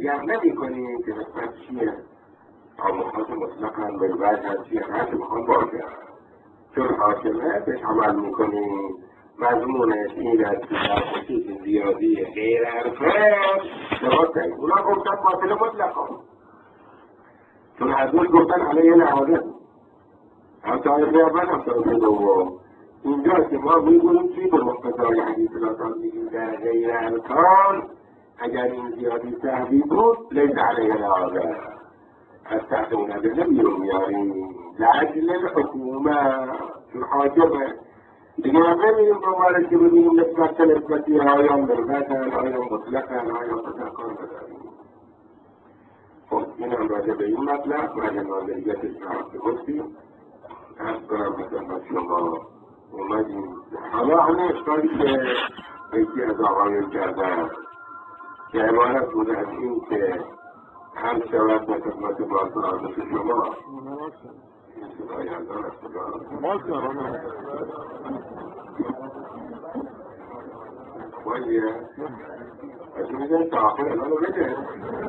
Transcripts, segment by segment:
نگه نمی کنیم که نسبت چیه آموخات مطلقا بالبعض هرچی هر که بخوان باشه چون حاکمه بهش عمل میکنیم مضمونش این است که در خصوص زیادی غیر ارفاد درسته اونا گفتن باطل مطلقا چون از اون گفتن علیه نهاده هم طایفه اول هم طایفه دوم اینجا که ما میگونیم چی به مقتضای حدیث لاتان میگیم در غیر ارکان اگر این زیادی سهوی بود لیس علیه نهاده از تحت اون ادله بیرون میاریم لعجل الحکومه چون حاکمه دیگه هم نمیریم دنبالش که ببینیم نسبت نسبتی آیا مرغتن آیا مطلقن آیا مطلقان بداریم. خب این هم راجع به این مطلب راجع ناظریتش را که گفتیم از کنم مثلا شما اومدیم حالا همه اشکالی که یکی از آقایون کردن که عبارت بود از این که هم شود به خدمت بازدارش شما این صدای اندان از خدا باید از میگن تا آخر ازانو بده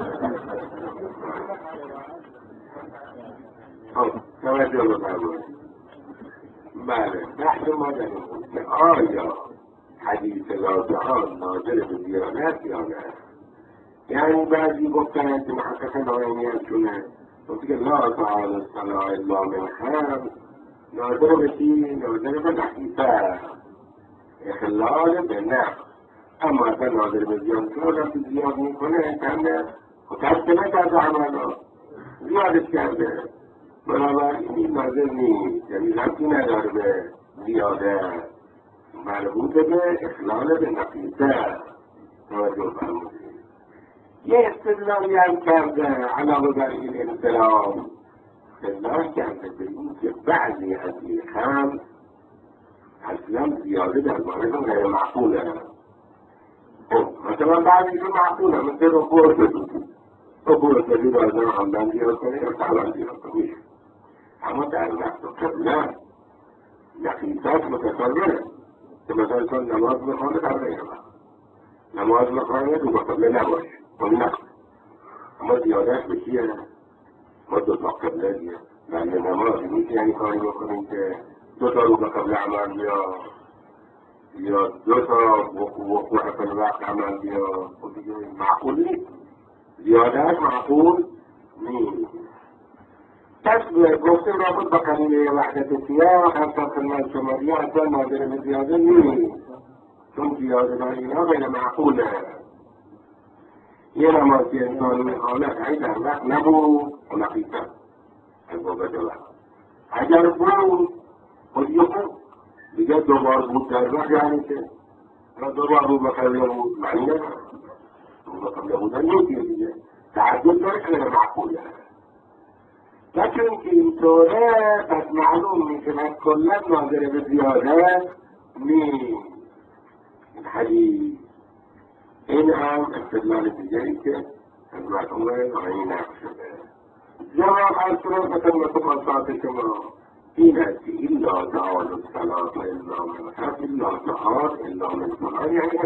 خب توجه بفرمایید. بله بحث ما در این بود که آیا حدیث لازهان ناظر به دیانت یا نه یعنی بعضی گفتن که محقق ناینیت شونه گفتی که لا تعالی الصلاة الا من خمس ناظر به چی؟ ناظر به نحیفه اخلال به نفس اما اصلا ناظر به زیاد کنه وقتی زیاد میکنه کنه خطر که نکرده عملا زیادش کرده بنابراین این ناظر نیست یعنی ربطی نداره به زیاده مربوط به اخلال به نفیسه توجه فرمودید. یه استدلالی هم کرده علاوه بر این اصطلاح استدلال کرده به این که بعضی از این خمس اصلا زیاده در مورد غیر معقوله مثلا بعضیشون معقوله مثل رکوع سجود آزم همدن زیاد کنه یا سلام زیاد کنه اما در وقت قبله نقیصات متصوره که مثلا چون نماز بخوانه در غیر وقت نماز بخوانه دو قبله نباشه اون نقص اما زیادش به چیه؟ ما دو تا قبله دیه بله نماز میشه یعنی کاری بکنیم که دو تا رو به قبله عمل یا دو تا وقوع فی الوقت عمل بیا خود دیگه معقول نیست زیادت معقول نیست پس گفتیم رابط با قانون وحدت سیاق هم تا خدمت شمالی اصلا ناظر به زیاده نیست چون زیاده بر اینا غیر معقوله یه نماز که انسان میخواند ای در وقت نبود و نقیصه از بابت وقت اگر بود خود یه بود دیگه دوبار بود در وقت یعنی که دوبار بود بقبله بود معنی نداره بود بقبله بودن نیست دیگه تعدد داره که غیر معقوله لیکن که اینطوره پس معلوم میشود کلا ناظر به زیاده نیست این حدیث این هم استدلال دیگری که از مفهوم نهایی نقل شده جواب هر صورت به خدمت خاصات شما این است که الا تعالی الصلاة الا من خمس الا تعالی الا من خمس یعنی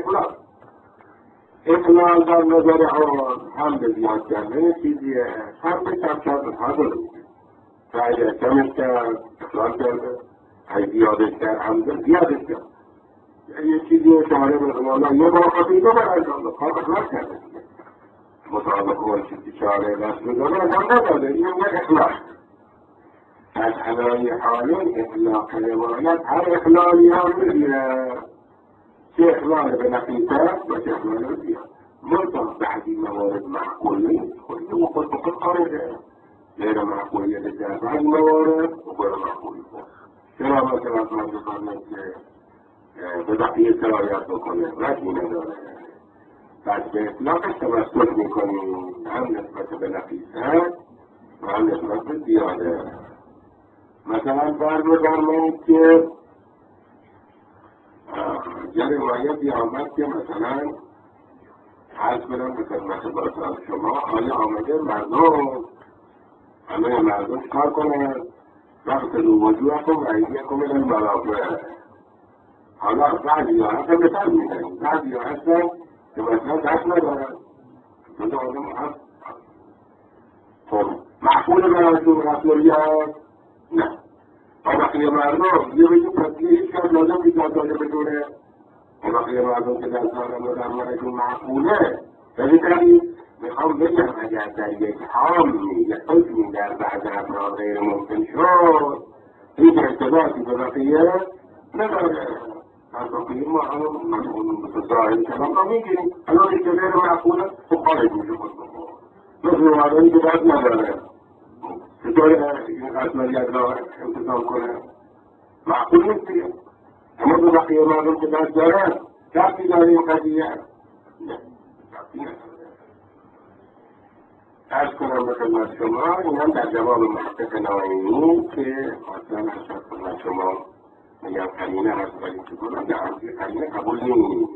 اخلال در نظر هم به زیاد کردن چیزیه هم به کم کردن داره و اگر کمش کرد اخلال کرده اگه زیادش کرد هم زیادش کرد یه چیزی اشاره به زمانه یه بار خطیبه برانجام ده خواه اخلال کرده مطابق اون چیزی چاره دست بزنه انجام نداده این یه اخلال از علای حالین اخلاق روایت هر اخلالی هم میگیره چه اخلال به نقیصه و چه اخلال به زیاد منطق بعدی موارد معقول نیست خود بخود خارجه غیر معقولیت در بعض موارد و غیر معقول چرا مثلا فرض فرمایید که به بقیه سرایت بکنه رجی نداره پس به اطلاقش توسط میکنیم هم نسبت به نقیصه و هم نسبت به زیاده مثلا فرض فرمایید که یه روایتی آمد که مثلا حرف بدم به خدمت بازار شما آیا آمده همه مردم کار کنند وقت رو وجوهکم و ایدیکم الى المرافق حالا بعضی ها هستن به سر میزنیم بعضی ها هستن که مثلا دست ندارن مردم هست. خب معقول براتون مسئولیت؟ نه. بقیه مردم یه بگیم تصلیه هیچ کس لازم نیست مسئله بدونه. بقیه مردم که در سالم و درمانشون معقوله. ببینید میخوام بگم اگر در یک حامی یک حکمی در بعض افراد غیر ممکن شد هیچ ارتباطی به بقیه نداره. از بقیه ما هم ظاهر کلام را میگیریم. الان که غیر معقوله خب خارج میشه خود بخور مثل مردمی که دست نداره چطور این مسئولیت را انتظام کنه؟ معقول نیست دیگه. اما به بقیه مردم که دست داره دستی داره این قضیه نه دستی نداره. عرض کنم به خدمت شما این هم در جواب محقق ناینی که اصلا از خدمت شما میگم قرینه هست ولی که کنم در همچه قرینه قبول نیست.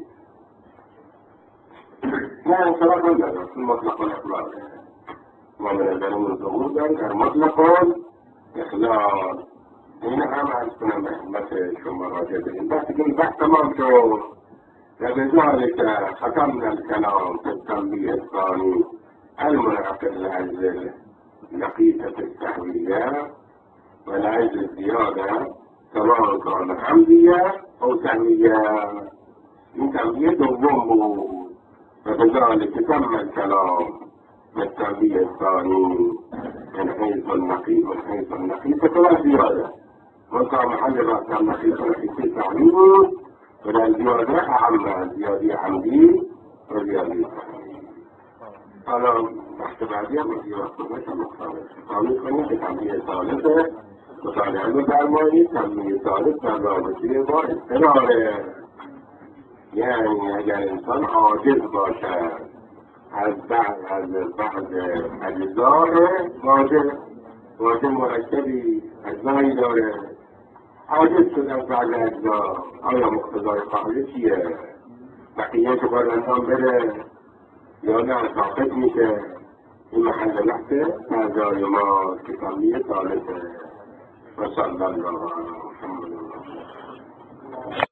نه انصراف هم دارم چون مطلقا اخلاق ما به نظرمون ظهور دارم در مطلقا اخلاق. این هم عرض کنم به خدمت شما راجع به این بحث که این بحث تمام شد و بذلك ختمنا الكلام في التنبيه الثاني المنعقد لأجل نقيصة التهوية والعجز الزيادة سواء كان حمدية أو سهوية. من تنبيه دوم وبذلك تم الكلام في التنبيه الثاني من حيث النقيصة والزيادة وكان محل رأس النقيصة في تعليم ولا الزيادة أعم زيادة عمدي وزيادة حالا بحث بعدی هم مدیر وقتش هم مختلف کنیم که تنبیه ثالثه مطالعه رو درمانید. تنبیه ثالث در رابطه با اضطراره، یعنی اگر انسان عاجز باشد از بعض اجزاء واجب مرکبی اجزایی داره عاجز شد از بعض اجزا، آیا مقتضای قاعده چیه؟ بقیه که باید انجام بده یا نه ساقط میشه؟ این محل بحث نظر ما که تنبیه ثالثه. و صلی الله علی محمد.